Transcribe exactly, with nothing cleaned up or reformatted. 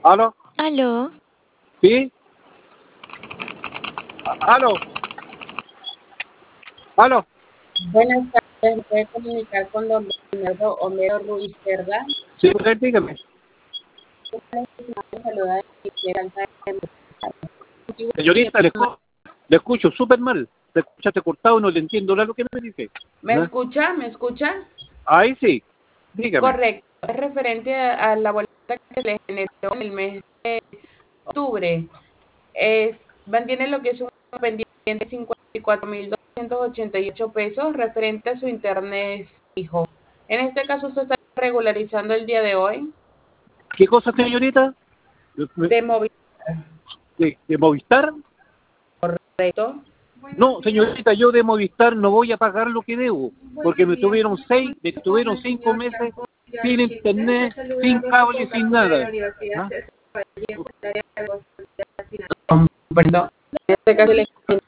¿Aló? ¿Aló? ¿Sí? ¿Aló? ¿Aló? Buenas tardes, ¿me puede comunicar con don Bernardo Homero Ruiz Cerda? Sí, mujer, dígame. Saluda de Esperanza de Mercado. Señorita, le, escu- le escucho súper mal. Se escucha te cortado, no le entiendo nada lo que me dice. ¿Me ¿Ah? escucha? ¿Me escucha? Ahí sí, dígame. Correcto. Es referente a, a la boleta que se le generó en el mes de octubre. Es, mantiene lo que es un pendiente de cincuenta y cuatro mil doscientos ochenta y ocho pesos referente a su internet fijo. En este caso, usted está regularizando el día de hoy ¿Qué cosa, señorita? de móvil, ¿De, de Movistar? ¿correcto? No, señorita, yo de Movistar no voy a pagar lo que debo, porque me tuvieron seis, me tuvieron cinco meses sin internet, sin cable y sin nada. ¿Ah? Comprendo. En este caso, le